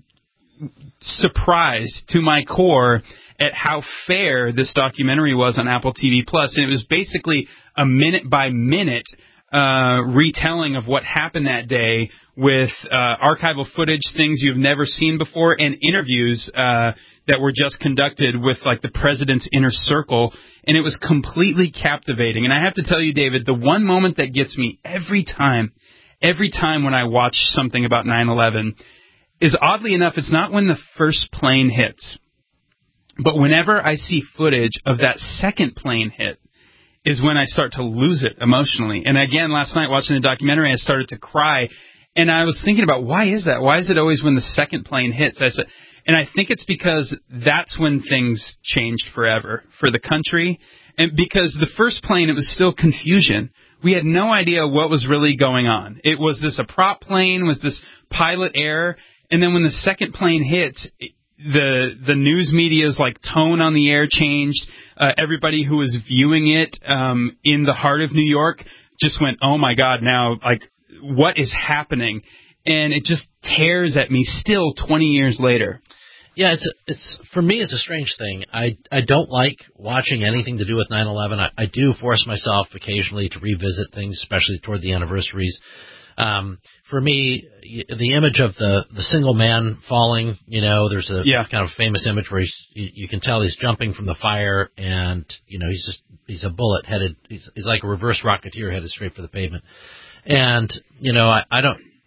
surprised to my core at how fair this documentary was on Apple T V Plus, and it was basically a minute by minute uh, retelling of what happened that day with uh, archival footage, things you've never seen before, and interviews uh, that were just conducted with like the president's inner circle, and it was completely captivating. And I have to tell you, David, the one moment that gets me every time, every time when I watch something about nine eleven. Is oddly enough, it's not when the first plane hits, but whenever I see footage of that second plane hit is when I start to lose it emotionally. And again, last night watching the documentary, I started to cry, and I was thinking about, why is that? Why is it always when the second plane hits? I said, and I think it's because that's when things changed forever for the country, and because the first plane, it was still confusion. We had no idea what was really going on. It was this a prop plane? Was this pilot error? And then when the second plane hits, the the news media's like tone on the air changed. Uh, everybody who was viewing it um, in the heart of New York just went, "Oh my God! Now, like, what is happening?" And it just tears at me still twenty years later. Yeah, it's it's for me it's a strange thing. I I don't like watching anything to do with nine eleven. I, I do force myself occasionally to revisit things, especially toward the anniversaries. Um, for me, the image of the, the single man falling, you know, there's a yeah. kind of famous image where he's, you, you can tell he's jumping from the fire and, you know, he's just, he's a bullet headed, he's, he's like a reverse rocketeer headed straight for the pavement. And, you know, I, I don't,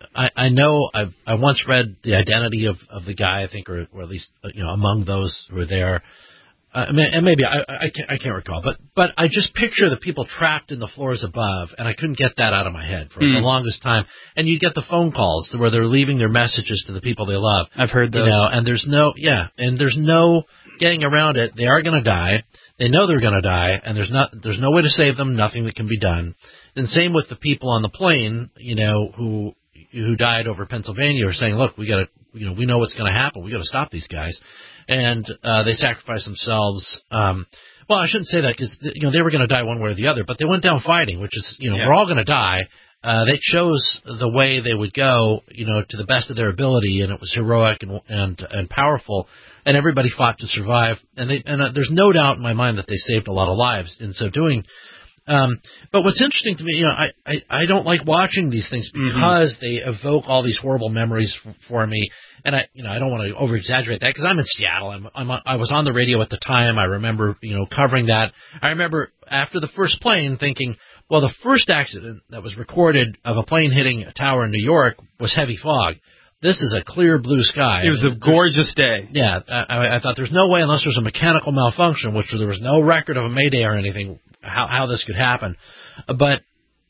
I, I know I've, I once read the identity of, of the guy, I think, or, or at least, you know, among those who were there. Uh, and maybe I, I, can't, I can't recall, but but I just picture the people trapped in the floors above, and I couldn't get that out of my head for mm. the longest time. And you get the phone calls where they're leaving their messages to the people they love. I've heard those. You know, and there's no, yeah, and there's no getting around it. They are going to die. They know they're going to die, and there's not there's no way to save them. Nothing that can be done. And same with the people on the plane, you know, who who died over Pennsylvania, are saying, look, we got to, you know, we know what's going to happen. We got to stop these guys. And uh, they sacrificed themselves. Um, well, I shouldn't say that because, you know, they were going to die one way or the other, but they went down fighting, which is, you know, yeah. we're all going to die. Uh, they chose the way they would go, you know, to the best of their ability, and it was heroic and and, and powerful, and everybody fought to survive. And, they, and uh, there's no doubt in my mind that they saved a lot of lives in so doing. Um, but what's interesting to me, you know, I, I, I don't like watching these things because mm-hmm. they evoke all these horrible memories for, for me. And I, you know, I don't want to over exaggerate that because I'm in Seattle. I'm, I'm, I was on the radio at the time. I remember, you know, covering that. I remember after the first plane thinking, well, the first accident that was recorded of a plane hitting a tower in New York was heavy fog. This is a clear blue sky. It was a gorgeous day. Yeah. I, I thought there's no way, unless there's a mechanical malfunction, which there was no record of a Mayday or anything, how, how this could happen. But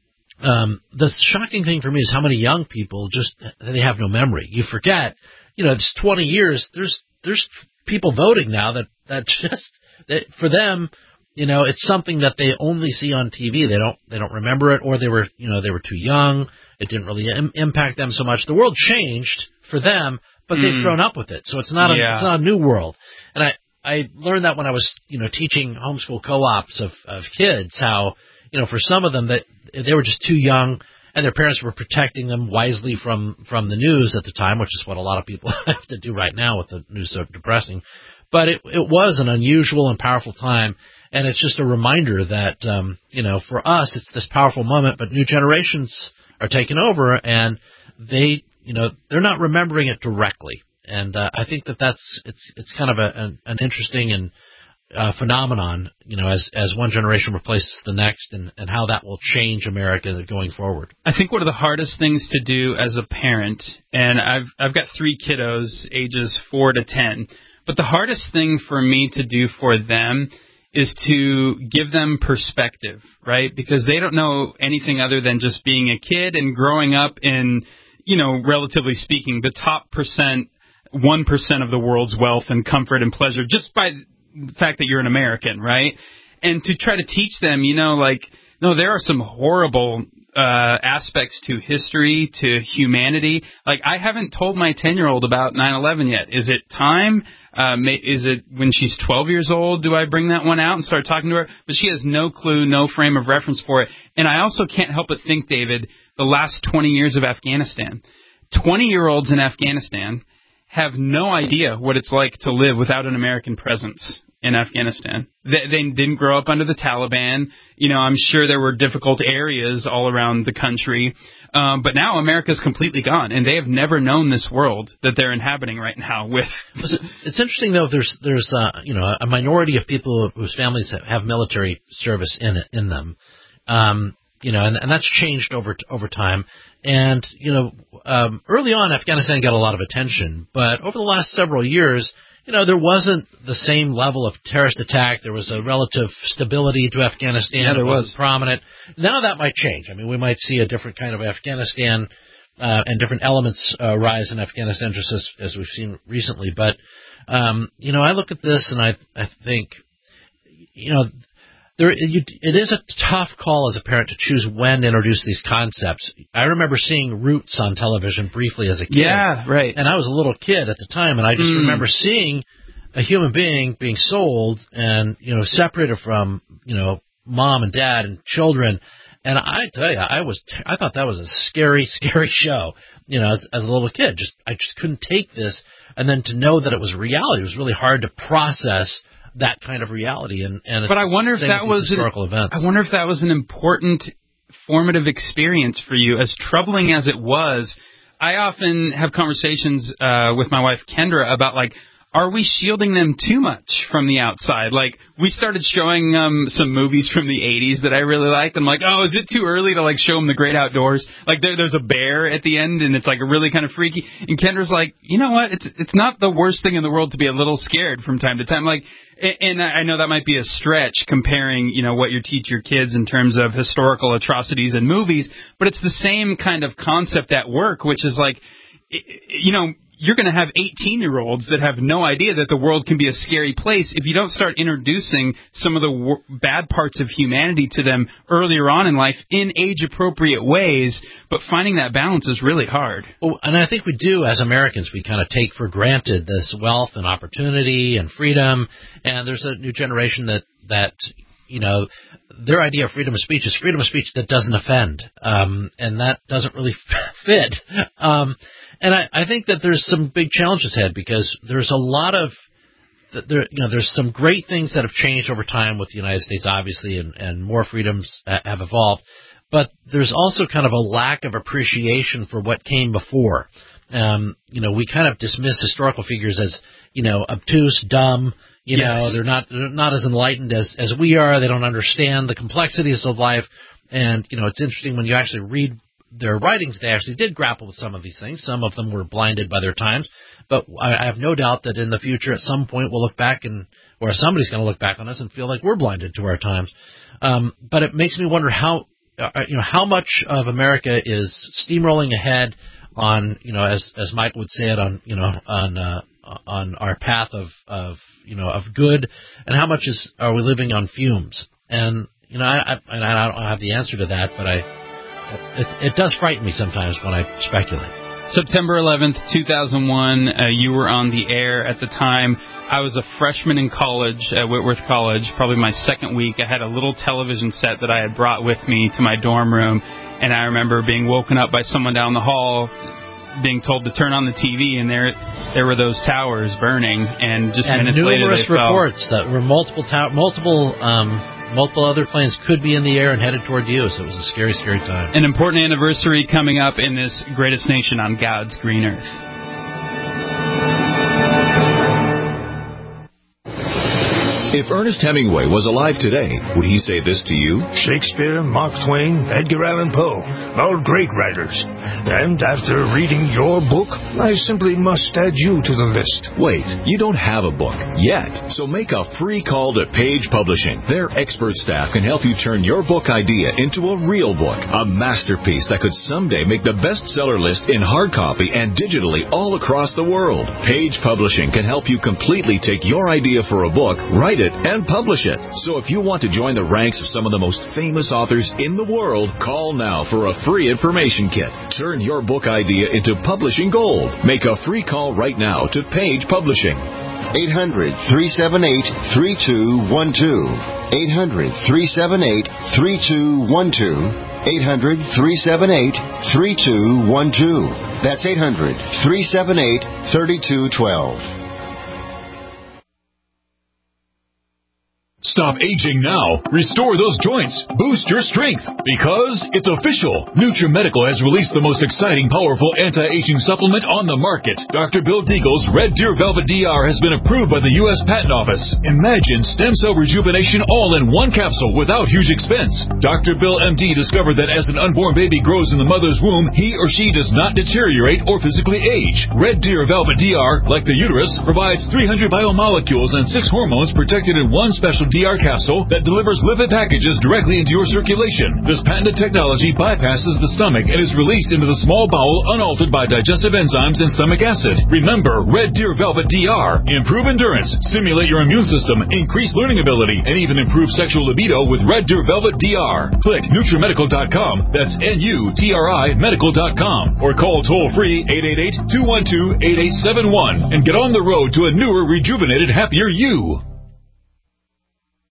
um, the shocking thing for me is how many young people just, they have no memory. You forget, you know, it's twenty years. There's there's people voting now that, that just, that for them, you know, it's something that they only see on T V. They don't they don't remember it, or they were, you know, they were too young. It didn't really im- impact them so much. The world changed for them, but mm. they've grown up with it. So it's not a, yeah. it's not a new world. And I, I learned that when I was, you know, teaching homeschool co-ops of, of kids, how, you know, for some of them that they were just too young and their parents were protecting them wisely from, from the news at the time, which is what a lot of people have to do right now with the news so depressing. But it, it was an unusual and powerful time. And it's just a reminder that, um, you know, for us, it's this powerful moment, but new generations are taking over and they, you know, they're not remembering it directly. And uh, I think that that's it's it's kind of a, an, an interesting and uh, phenomenon, you know, as as one generation replaces the next, and, and how that will change America going forward. I think one of the hardest things to do as a parent, and I've I've got three kiddos, ages four to ten, but the hardest thing for me to do for them is to give them perspective, right? Because they don't know anything other than just being a kid and growing up in, you know, relatively speaking, the top percent. one percent of the world's wealth and comfort and pleasure just by the fact that you're an American, right? And to try to teach them, you know, like, no, there are some horrible uh aspects to history, to humanity. Like, I haven't told my ten-year-old about nine eleven yet. Is it time? Uh, may, is it when she's twelve years old, do I bring that one out and start talking to her? But she has no clue, no frame of reference for it. And I also can't help but think, David, the last twenty years of Afghanistan, twenty-year-olds in Afghanistan have no idea what it's like to live without an American presence in Afghanistan. They, they didn't grow up under the Taliban. You know, I'm sure there were difficult areas all around the country. Um, but now America's completely gone, and they have never known this world that they're inhabiting right now with. It's interesting, though, there's, there's uh, you know, a minority of people whose families have military service in it, in them. Um, you know, and, and that's changed over over time. And, you know, um, early on, Afghanistan got a lot of attention. But over the last several years, you know, there wasn't the same level of terrorist attack. There was a relative stability to Afghanistan. Yeah, there it was. wasn't prominent. Now that might change. I mean, we might see a different kind of Afghanistan uh, and different elements uh, rise in Afghanistan just as, as we've seen recently. But, um, you know, I look at this and I, I think, you know, There, you, it is a tough call as a parent to choose when to introduce these concepts. I remember seeing Roots on television briefly as a kid. Yeah, right. And I was a little kid at the time, and I just mm. remember seeing a human being being sold and, you know, separated from, you know, mom and dad and children. And I tell you, I was, I thought that was a scary, scary show, you know, as, as a little kid. Just, I just couldn't take this. And then to know that it was reality, it was really hard to process that kind of reality. And, and but I wonder if that was historical an, events. I wonder if that was an important formative experience for you, as troubling as it was. I often have conversations uh, with my wife Kendra about, like, are we shielding them too much from the outside? Like, we started showing um, some movies from the eighties that I really liked. I'm like, oh, is it too early to, like, show them the great outdoors? Like, there, there's a bear at the end, and it's, like, really kind of freaky. And Kendra's like, you know what? It's it's not the worst thing in the world to be a little scared from time to time. Like, and I know that might be a stretch comparing, you know, what you teach your kids in terms of historical atrocities in movies, but it's the same kind of concept at work, which is like, you know, you're going to have eighteen-year-olds that have no idea that the world can be a scary place if you don't start introducing some of the w- bad parts of humanity to them earlier on in life in age-appropriate ways. But finding that balance is really hard. Well, and I think we do, as Americans, we kind of take for granted this wealth and opportunity and freedom. And there's a new generation that, that you know, their idea of freedom of speech is freedom of speech that doesn't offend. Um, and that doesn't really fit. Um And I, I think that there's some big challenges ahead because there's a lot of, there, you know, there's some great things that have changed over time with the United States, obviously, and, and more freedoms have evolved. But there's also kind of a lack of appreciation for what came before. Um, you know, we kind of dismiss historical figures as, you know, obtuse, dumb. You yes. know, they're not they're not as enlightened as, as we are. They don't understand the complexities of life. And, you know, it's interesting when you actually read their writings, they actually did grapple with some of these things. Some of them were blinded by their times. But I, I have no doubt that in the future, at some point, we'll look back and, or somebody's going to look back on us and feel like we're blinded to our times. Um, but it makes me wonder how, uh, you know, how much of America is steamrolling ahead on, you know, as, as Mike would say it, on, you know, on, uh, on our path of, of, you know, of good, and how much is, are we living on fumes? And, you know, I, I, and I don't have the answer to that, but I, It, it does frighten me sometimes when I speculate. September eleventh, two thousand one, uh, you were on the air at the time. I was a freshman in college at Whitworth College, probably my second week. I had a little television set that I had brought with me to my dorm room, and I remember being woken up by someone down the hall being told to turn on the T V, and there there were those towers burning, and just and minutes later they fell. Numerous reports that were multiple, tow- multiple um Multiple other planes could be in the air and headed toward you, so it was a scary, scary time. An important anniversary coming up in this greatest nation on God's green earth. If Ernest Hemingway was alive today, would he say this to you? Shakespeare, Mark Twain, Edgar Allan Poe, all great writers. And after reading your book, I simply must add you to the list. Wait, you don't have a book yet, so make a free call to Page Publishing. Their expert staff can help you turn your book idea into a real book, a masterpiece that could someday make the bestseller list in hard copy and digitally all across the world. Page Publishing can help you completely take your idea for a book, write it, and publish it. So if you want to join the ranks of some of the most famous authors in the world, call now for a free information kit. Turn your book idea into publishing gold. Make a free call right now to Page Publishing. eight hundred, three seven eight, three two one two. eight hundred, three seven eight, three two one two. eight hundred, three seven eight, three two one two. That's eight hundred, three seven eight, three two one two. Stop aging now. Restore those joints. Boost your strength. Because it's official. NutriMedical has released the most exciting, powerful anti-aging supplement on the market. Doctor Bill Deagle's Red Deer Velvet D R has been approved by the U S Patent Office. Imagine stem cell rejuvenation all in one capsule without huge expense. Doctor Bill M D discovered that as an unborn baby grows in the mother's womb, he or she does not deteriorate or physically age. Red Deer Velvet D R, like the uterus, provides three hundred biomolecules and six hormones protected in one special D R capsule that delivers lipid packages directly into your circulation. This patented technology bypasses the stomach and is released into the small bowel unaltered by digestive enzymes and stomach acid. Remember, Red Deer Velvet D R. Improve endurance, stimulate your immune system, increase learning ability, and even improve sexual libido with Red Deer Velvet D R. Click NutriMedical dot com. That's N U T R I medical dot com. Or call toll-free eight eight eight, two one two, eight eight seven one and get on the road to a newer, rejuvenated, happier you.